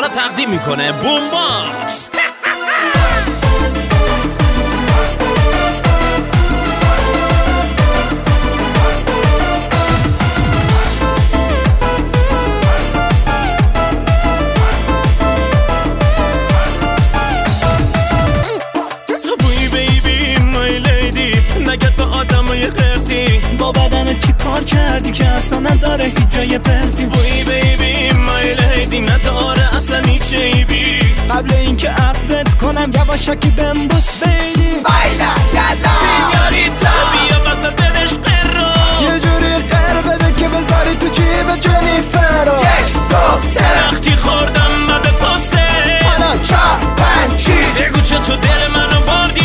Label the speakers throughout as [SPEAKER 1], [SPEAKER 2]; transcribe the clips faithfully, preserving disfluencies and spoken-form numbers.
[SPEAKER 1] حالا تقدیم میکنه بوم باکس.
[SPEAKER 2] با بدن چی کار کردی که اصلا نداره هیچ جای پرتی؟
[SPEAKER 1] وی بیبی مای لیدی نداره اصلا هیچ عیبی.
[SPEAKER 2] قبل اینکه عقدت کنم یواشکی بمبوس بیلی
[SPEAKER 3] بایلا یلا
[SPEAKER 1] سینیوریتا بیا وسط عشق رو
[SPEAKER 2] یه جوری قر بده که بذاری تو جیب جنیفر رو.
[SPEAKER 3] یک دو سه
[SPEAKER 1] وقتی خوردم و به پاسه
[SPEAKER 3] حالا چهار پنج شیش
[SPEAKER 1] بگو چه تو دل منو بردیش.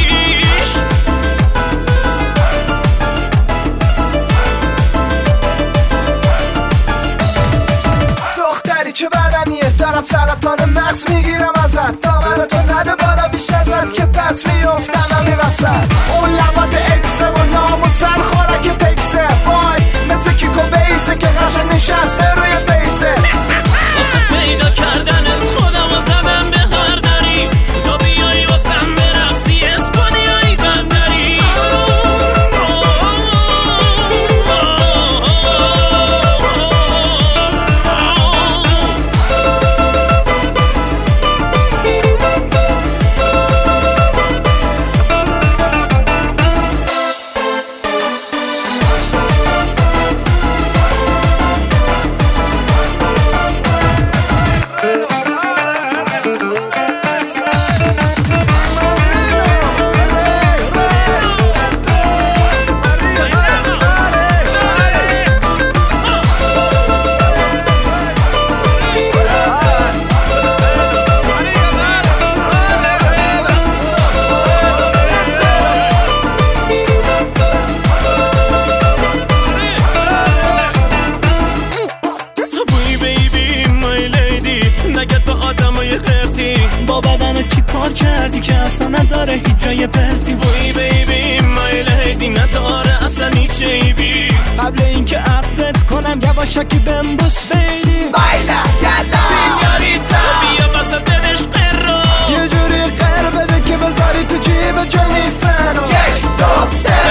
[SPEAKER 2] دختری چه بدنیه دارم سرطان مغز میگیرم ازت. دامنتو نده بالا بیش ازت که پس میفتم همی وسط. اون لبات اکسه و ناموسن خوراک تکسه وای مثل کیکو بیسه که قشنگ نشسته روی بیسه.
[SPEAKER 1] واسه پیدا کردنت خودم و زدم به هر دری تا بیایی واسم برقصی اسپانیایی بندری.
[SPEAKER 2] با بدن چی کار کردی که اصلا نداره هیچ جای پرتی؟
[SPEAKER 1] وی بیبی مای لیدی نداره اصلا هیچ عیبی.
[SPEAKER 2] قبل اینکه عقدت کنم یواشکی بمبوس بیلی
[SPEAKER 3] بایلا یلا
[SPEAKER 1] سینیوریتا بیا وسط عشق رو
[SPEAKER 2] یه جوری قر بده که بذاری تو جیب جنیفر رو.
[SPEAKER 3] یک دو سه